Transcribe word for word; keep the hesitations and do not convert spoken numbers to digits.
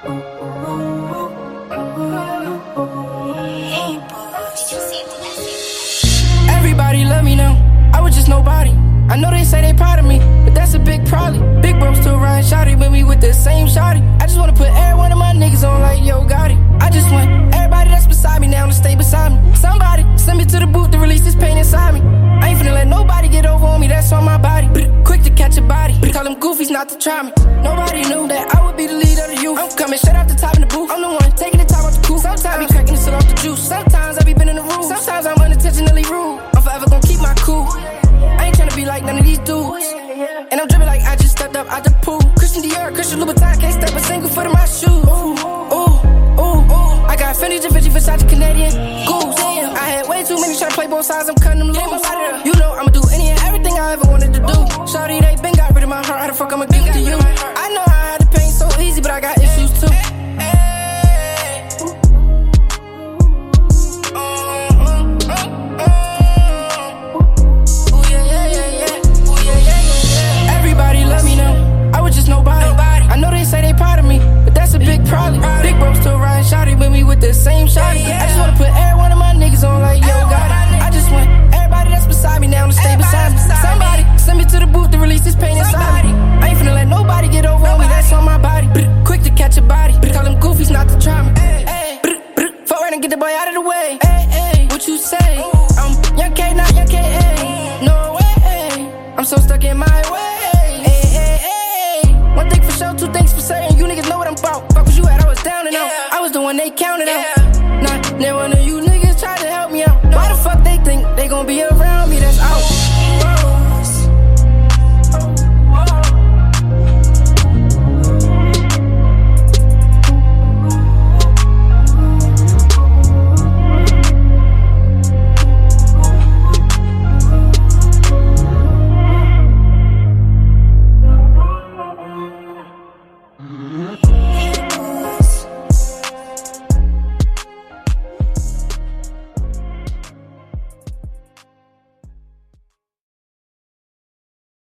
Everybody love me now, I was just nobody. I know they say they proud of me, but that's a big probably. Big bro still riding shawty with me with the same shawty. I just wanna put every one of my niggas on like Yo Gotti. I just want everybody that's beside me now to stay beside me. Somebody send me to the booth to release this pain inside me. I ain't finna let nobody get over on me, that's on my body. Quick to catch a body, tell them goofies not to try me. Nobody knew that I would be the leader of the youth. I'm coming straight off the top in the booth, I'm the one taking the top off the coupe. Sometimes I be cracking the shit off the juice, sometimes I be bending the rules. Sometimes I'm unintentionally rude, I'm forever gonna keep my cool. I ain't tryna be like none of these dudes, and I'm dripping like I just stepped up out the pool. Christian Dior, Christian Louboutin, can't step a single foot in my shoes. Ooh, ooh, ooh, ooh. I got Fendi, Givenchy, Versace, Canadian Goose. I had way too many tryna play both sides, I'm cutting them loose. You know I'ma do any and everything I ever wanted to do. Shawty, they been got rid of my heart, how the fuck I'ma give it to you? I know I had the pain so easy, but I got issues too. Nobody. I know they say they proud of me, but that's a big problem. Big bro still riding shawty with me with the same shawty. I just wanna put every one of my niggas on like Yo Gotti. I just want everybody that's beside me now to stay beside me. Somebody send me to the booth to release this pain inside me. I ain't finna let nobody get over on me, that's on my body. Quick to catch a body, tell them goofies not to try me. Fuck around and get the boy out of the way. What you say? I'm Young K, not Young K A. No way, I'm so stuck in my way. One thing for sure, two things for certain. You niggas know what I'm about. Fuck was you at, I was down and out. I was the one they counted out.